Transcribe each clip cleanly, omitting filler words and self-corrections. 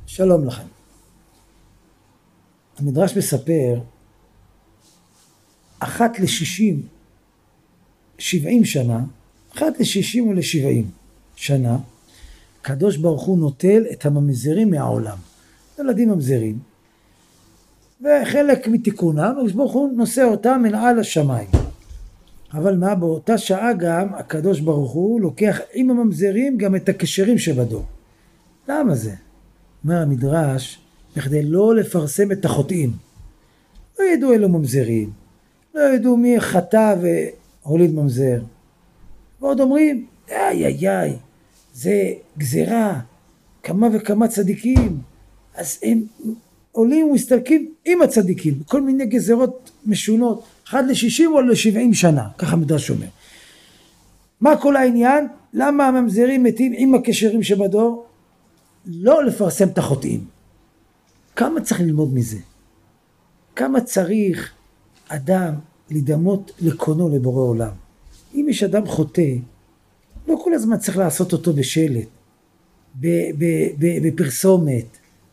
שלום לכם. המדרש מספר, אחת ל-60, 70 שנה, אחת ל-60 ול-70 שנה, הקדוש ברוך הוא נוטל את הממזרים מהעולם. ילדים ממזרים, וחלק מתיקונם, הקדוש ברוך הוא נושא אותם מעל השמיים. אבל מה, באותה שעה גם הקדוש ברוך הוא לוקח עם הממזרים גם את הקשרים שבדור. למה זה? אומר המדרש, בכדי לא לפרסם את החוטאים. לא ידעו אלו ממזרים, לא ידעו מי חטא והוליד ממזר. ועוד אומרים, איי, זה גזירה, כמה וכמה צדיקים, אז הם עולים ומסתלקים עם הצדיקים, כל מיני גזירות משונות, 1 ל-60 או ל-70 שנה, ככה המדרש אומר. מה כל העניין? למה הממזרים מתים עם הקשרים שבדור? לא לפרסם את החוטאים. כמה צריך ללמוד מזה? כמה צריך אדם לדמות לקונו לבורא עולם? אם יש אדם חוטא, לא כל הזמן צריך לעשות אותו בשלט, בפרסומת.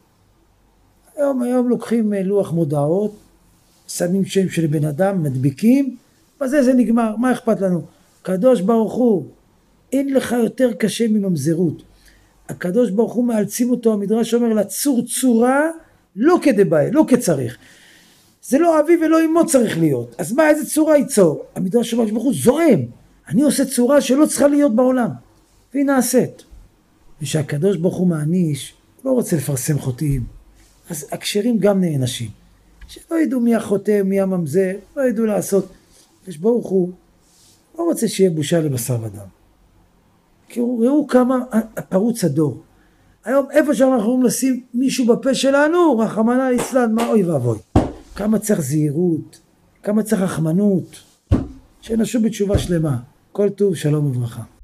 היום לוקחים לוח מודעות, שמים שם של בן אדם, מדביקים, בזה זה נגמר, מה אכפת לנו? הקדוש ברוך הוא, אין לך יותר קשה מממזרות. הקדוש ברוך הוא מאלצים אותו, המדרש אומר, לצור צורה, לא כדבעי, לא כצריך. זה לא אבי ולא אמו צריך להיות. אז מה, איזה צורה ייצור? המדרש אומר, ברוך הוא זועם. אני עושה צורה שלא צריכה להיות בעולם. והיא נעשית. ושהקדוש ברוך הוא מעניש, לא רוצה לפרסם חוטאים. אז הקשרים גם נענשים. שלא ידעו מי החוטא, מי הממזר, לא ידעו לעשות. הקדוש ברוך הוא לא רוצה שיהיה בושה לבשר ודם. כי ראו כמה פרוץ הדור. היום איפה שאנחנו יכולים לשים מישהו בפה שלנו, רחמנא ליצלן, מה אוי ואבוי. כמה צריך זהירות, כמה צריך רחמנות, שנשוב בתשובה שלמה. כל טוב, שלום וברכה.